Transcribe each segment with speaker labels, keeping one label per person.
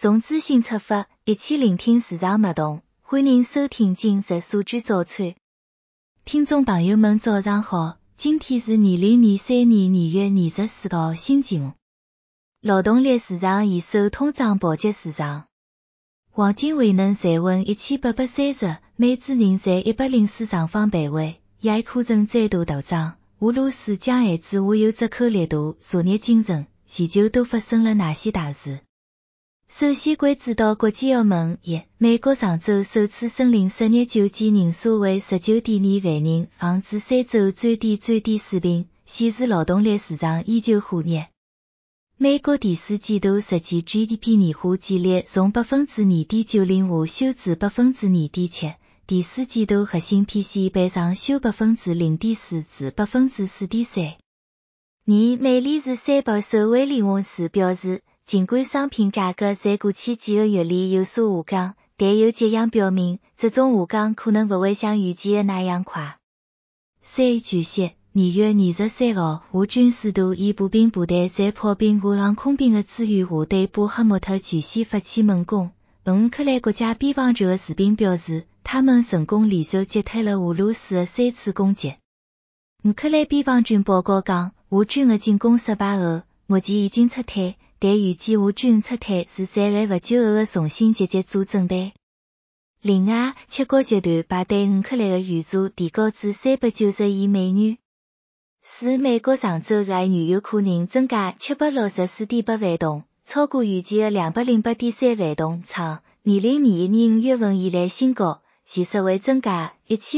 Speaker 1: 从资讯出发，一起聆听市场脉动，欢迎收听今日数据早餐。听众朋友们早上好，今天是2023年2月24号星期五。劳动力市场现受通胀暴击市场。黄金未能站稳1830，美资人在104上方徘徊，亚库存再度大涨。俄罗斯将限制下游出口力度昨日精神，全球都发生了哪些大事？首先关注到国际澳门1，美国上周首次申领失业救济人数为 19.2 万人，降至3周最低水平，显示劳动力市场依旧火热。美国第四季度实际 GDP 年化季率从 2.90% 下修至 2.7%， 第四季度核心 PCE 被上修 0.4% 至 4.3%。美联储三保守威廉王士表示，尽管商品价格在过去几个月里有所下降，但有迹象表明，这种下降可能不会像预期的那样快。3据悉2月23号，俄军试图以步兵部队在炮兵和航空兵的支援下对巴赫穆特全线发起猛攻。乌克兰国家边防局的士兵表示，他们成功连续击退了俄罗斯的3次攻击。乌克兰边防军报告讲，俄军的进攻失败后，目前已经撤退，但预计俄军撤退是在来不久后的重新集结做准备。另外，7国集团把对乌克兰的援助提高至390亿美元。使美国上周的原油库存增加 764.8 万桶，超过预计的 208.3 万桶，创2021年5月份以来新高，前述会增加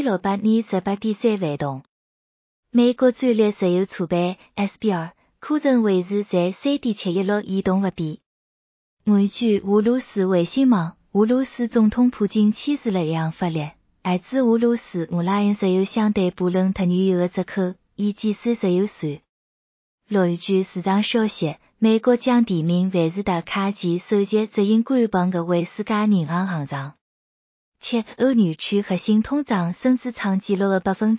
Speaker 1: 1628.3 万桶。美国战略石油储备 SPR 库存维持在 3.716 亿桶不变。根据俄罗斯卫星网，俄罗斯总统普京签署了一项法律，限制俄罗斯乌拉因石油相对布伦特原油的出口，以减少石油税。根据市场消息，美国将提名万事达卡前首席执行官帮个为世界银行行长。欧元区核心通胀升至创纪录的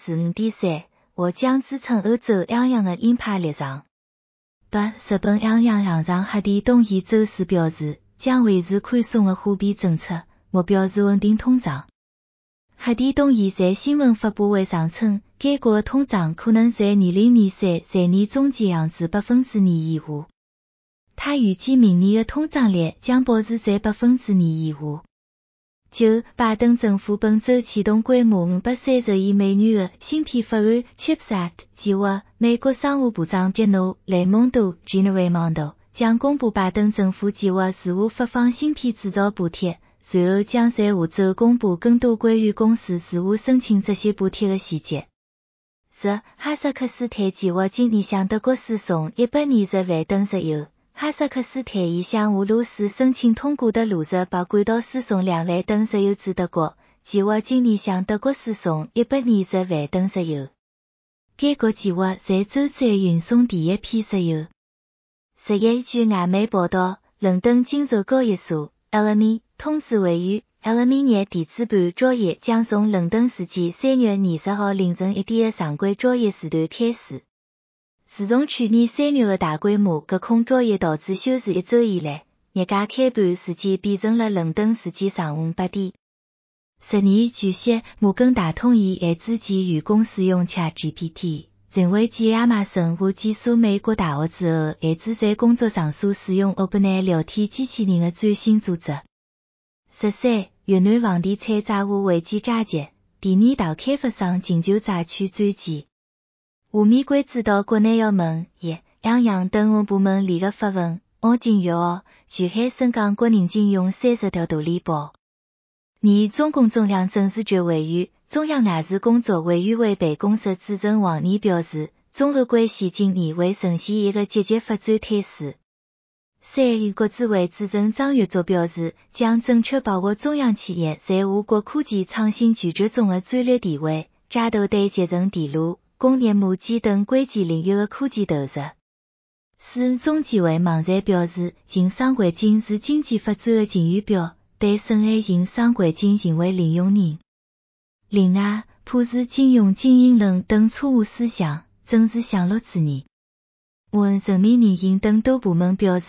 Speaker 1: 5.3%， 或将支撑欧洲央行的鹰派立场。日本央行行长黑田东彦周四表示，将维持宽松的货币政策，目标是稳定通胀。黑田东彦在新闻发布会上称，该国的通胀可能在2023财年中期降至 2% 以下。他预计明年的通胀率将保持在 2% 以下。就拜登政府本周启动规模530亿美元的芯片法案 CHIPS Act 计划，美国商务部长杰诺雷蒙多 Raimondo 将公布拜登政府计划如何发放芯片制造补贴，随后将在下周公布更多关于公司如何申请这些补贴的细节。哈萨克斯坦计划今年向德国输送120万吨石油。哈萨克斯坦已向俄罗斯申请通过的路线把管道输送2万吨石油至德国，计划今年向德国输送120万吨石油。该国计划在周三运送第一批石油。11据外媒报道，伦敦金属交易所 LME 通知会员 ，LME 日电子盘交易将从伦敦时间3月20号凌晨1点的常规交易时段开始。自从去年3月的大规模隔空交易导致休市1周以来，日价开盘时间变成了伦敦时间上午8点。据悉，摩根大通以限制其员工使用 ChatGPT， 成为继亚马逊和几所美国大学之后，限制在工作场所使用 OpenAI 聊天机器人的最新组织。越南房地产债务危机加剧，第二大开发商请求债券转机。下面关注到国内要闻央行等各部门联合发文，澳金粤澳全海深港国人金用30条大礼包。中共中央政治局委员、中央外事工作委员会办公室主任王毅表示，中俄关系今年会呈现一个积极发展态势。国资委主任张月作表示，将正确把握中央企业在我国科技创新聚集中的战略地位，加大对集成电路、工业母机等关键领域的科技投入。中纪委网站表示，营商环境是经济发展的晴雨表，对损害营商环境行为零容忍。另外，迫使禁用禁言论等错误思想，正是向路之年。人民银行等多部门表示，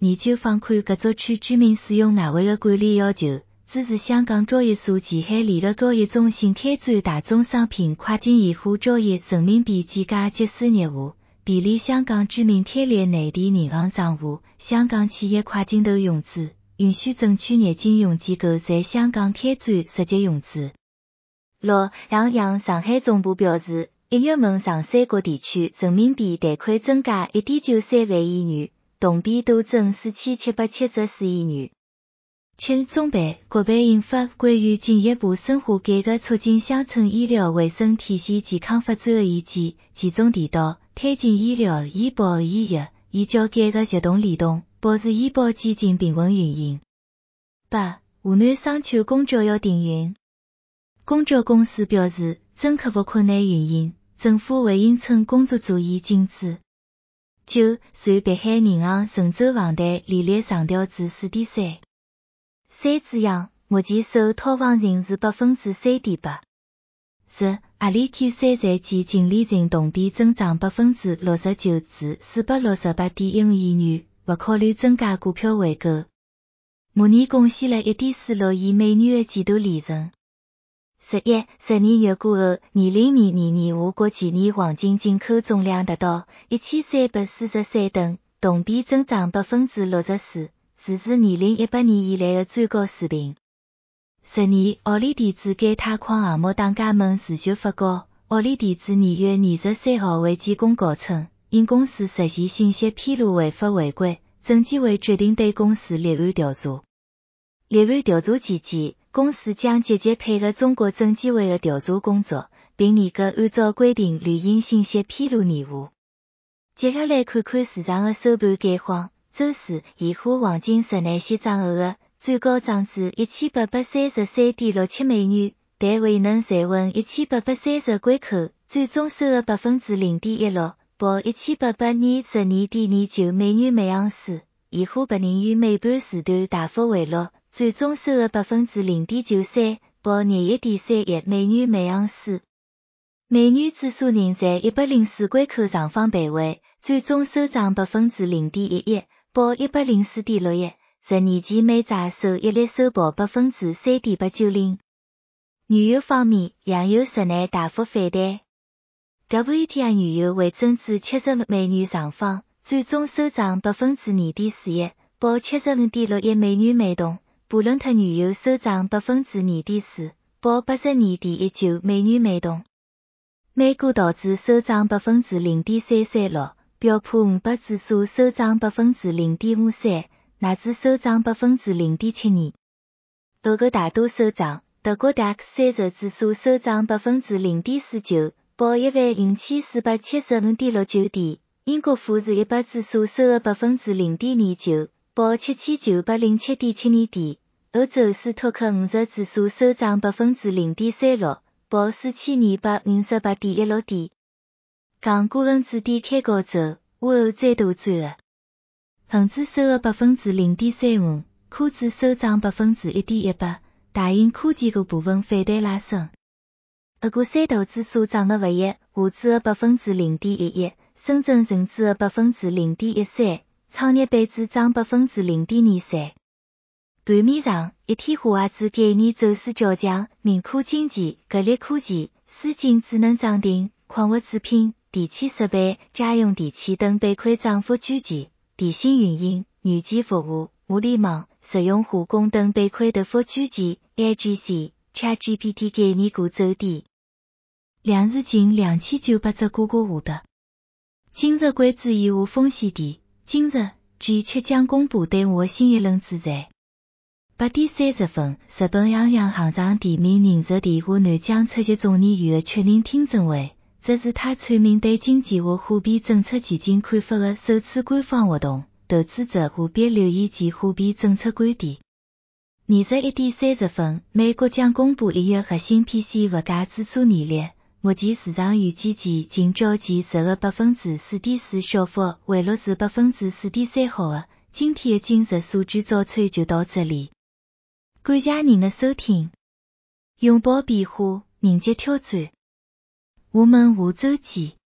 Speaker 1: 研究放宽各族区居民使用外汇的管理要求，支持香港交易所前海联合交易中心开展大宗商品跨境现货交易人民币计价结算业务，便利香港居民开立内地银行账户，香港企业跨境投融资，允许证券业金融机构在香港开展实际融资。6. 让上海总部表示，1月份上3个地区人民币贷款增加 1.93 万亿元，同比多增4774亿元。7. 中办、国办印发关于进一步深化改革促进乡村医疗卫生体系健康发展的意见，其中提到，推进医疗医保医药医教改革协同联动，保持医保基金平稳运营。8. 湖南商丘公交要停运。公交公司表示，正克服困难运营，政府为因村工作组已禁止。9. 随北海银行神州房贷利率上调至 4.3。3字样，目前首套房型是 3.8%。10. 阿里 Q3 财季净利润同比增长 69% 至 468.15 亿元，不考虑增加股票回购。模拟贡献了 1.46 亿美元的季度利润。11. 12月过后，2020年年华国去年黄金进口总量达到1343吨，同比增长 64%， 是自2018年以来的最高水平。12. 奥利电子该太矿项目当家门持续发酵。奥利电子2月23号未见公告称，因公司实现信息披露违法违规，证监会决定对公司立案调查。立案调查期间，公司将积极配合中国证监会的调查工作，并严格按照规定履行信息披露义务。接下来看看市场的收盘概况。周四，现货黄金日内线涨后的最高涨至 1833.67 美元，但未能站稳 1880 关口，最终收的 0.16%， 报 1882.29 美元每盎司。现货白银于尾盘时段大幅回落，最终收的 0.93%， 报 21.31 美元每盎司。美元指数仍在104关口上方徘徊，最终收涨 0.11%， 报 104.61。10年期美债收益率收报 3.890%。原油方面，洋油日内大幅反弹。WTI 原油微增至70美元上方，最终收涨 2.41%， 报 75.61 美元每桶。布伦特原油收涨 2.4%， 报 82.19 美元每桶。美股道指收涨 0.336%， 标普500指数收涨 0.53%， 纳指收涨 0.72%。欧洲大多收涨，德国 DAX 30指数收涨 0.49%， 报 15,475.69 点。英国富时100指数收了 0.29%， 报 7,907.72 点。欧洲斯托克50指数收涨 0.36%， 报 4,258.16 点。港股恒指低开高走，午后再度转弱。恒指收了 0.35%， 科指收涨 1.18%， 大型科技股部分反弹拉升。俄股三大指数涨得不一，沪指的 0.11%， 深圳成指的 0.13%， 创业板指涨 0.23%。盘面上，一体化外资概念走势较强，民科经济、格力科技、思晶智能涨停，矿物制品、电气设备、家用电器等板块涨幅居前，电信运营、软件服务、物联网、实用化工等板块跌幅居前 ，AIGC、ChatGPT 概念股走低。两日近2900只股价下跌。今日关注以下风险点。今日 G7 将公布对华新一轮制裁。8点30分，日本央行行长提名人事电话南江出席众议院的确认听证会，这是他阐明对经济和货币政策前景看法的首次官方活动，投资者务必留意其货币政策观点。21点30分，美国将公布1月核心 PCE 物价指数年率，目前市场预计其近较前日的 4.4% 小幅回落至 4.3% 后的。今天的今日数据早餐就到这里。感谢您的收听，拥抱变化，迎接挑战。我们下周见。